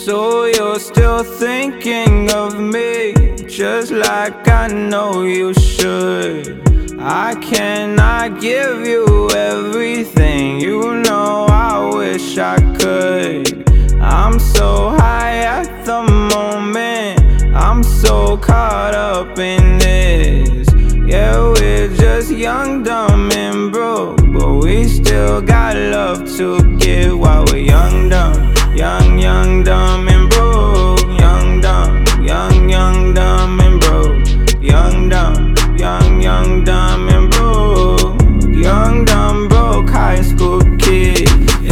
So you're still thinking of me, just like I know you should. I cannot give you everything, you know I wish I could. I'm so high at the moment, I'm so caught up in this. Yeah, we're just young, dumb, and broke, but we still got love to give while we're young, dumb. Young, dumb, and broke. Young, dumb, dumb, and broke. Young, dumb, dumb, and broke. Young, dumb, broke high school kid.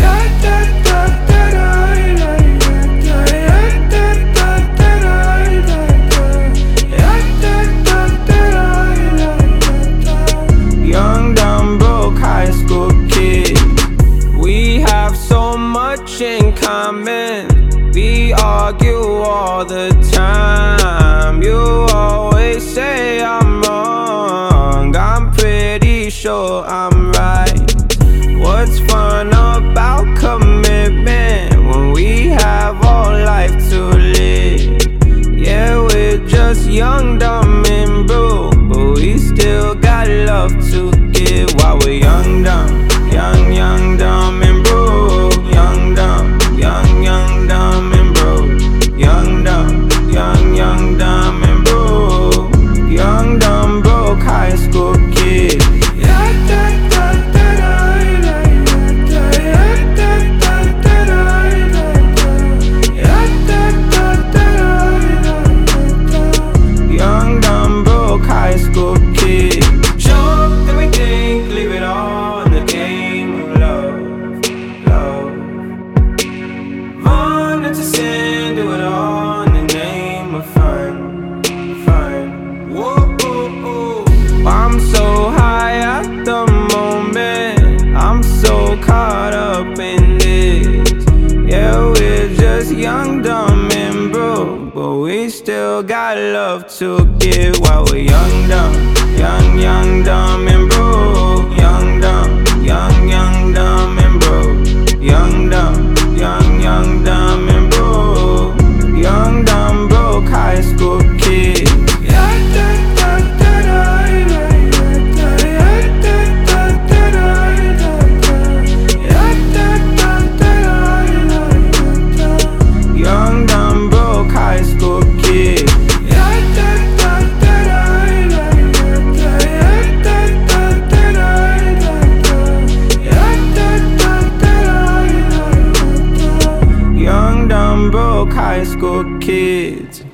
Young, dumb, broke high school kid. We have so much in common. We argue all the time. You always say I'm wrong, I'm pretty sure I'm right. What's fun about commitment when we have all life to live? Yeah, we're just young, dumb, and broke, but we still got love to give while we're young, dumb. Young, dumb, and broke. Young, dumb, dumb, and broke. Young, dumb, dumb, and broke. Young, dumb, broke high school kid. Young, dumb, broke high school kid. Show that we think, leave it all in the game of love. Run into sin, do it all in the name of fun. Whoa. I'm so high at the moment, I'm so caught up in this. Yeah, we're just young, dumb, and broke, but we still got love to give while we're young, dumb. Young, dumb, and broke. Young, dumb, dumb, and broke. Young, dumb, dumb, and broke. Young, dumb, broke high school kid. Young, dumb, broke high school kid. Young, dumb, broke high school kids.